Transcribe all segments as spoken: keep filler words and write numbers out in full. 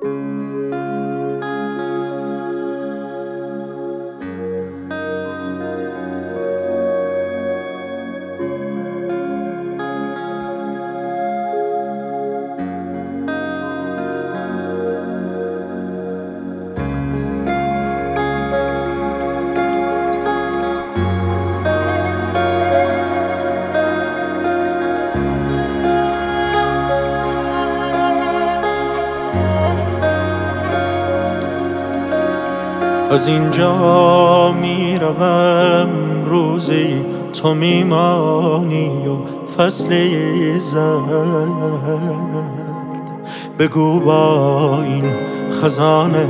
از اینجا می روم روزی تو میمانی و فصل زرد، بگو با این خزانه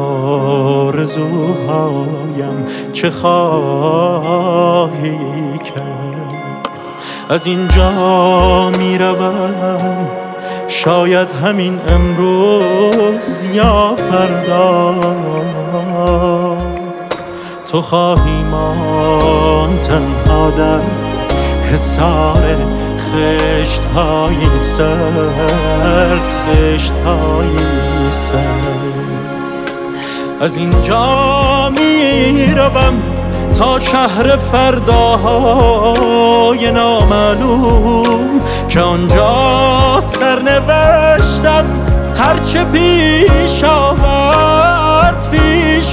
آرزوهایم چه خواهی کرد. از اینجا می روم شاید همین امروز یا فردا تو خواهی ماند تنها در حصار خشت‌های سرد، خشت‌های سرد. از اینجا می روم تا شهر فرداهای نامعلوم که آنجا سرنوشتم هرچه پیش آورد پیش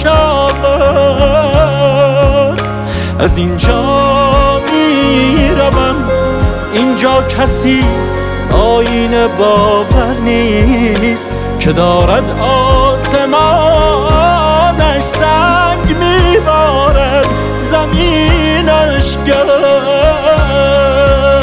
آورد. از اینجا می روم اینجا کسی آینه باور نیست که دارد آسمانش سنگ میبارد زمینش گرد.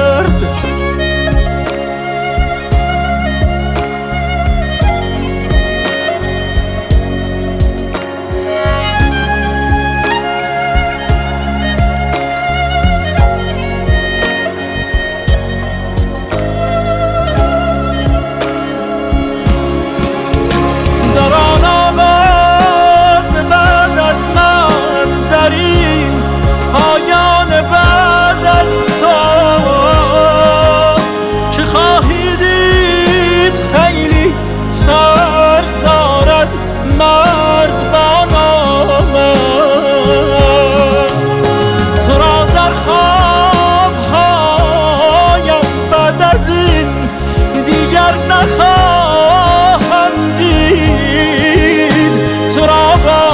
نخواهم دید تو را با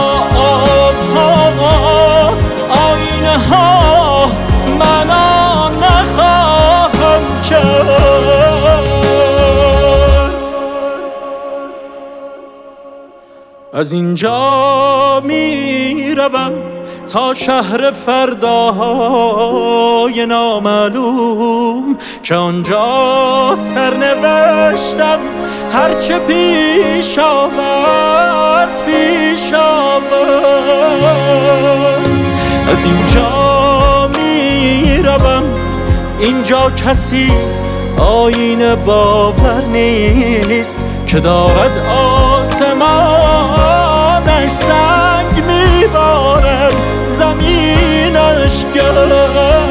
آبها آینه ها من آن نخواهم کرد. از اینجا می روم تا شهر فرداهای نامعلوم که آنجا سرنوشتم هرچه پیش آورد پیش آورد. از اینجا می روم اینجا کسی آینه باور نیست که دارد آسمانش سنگ میبارد زمینش گرد.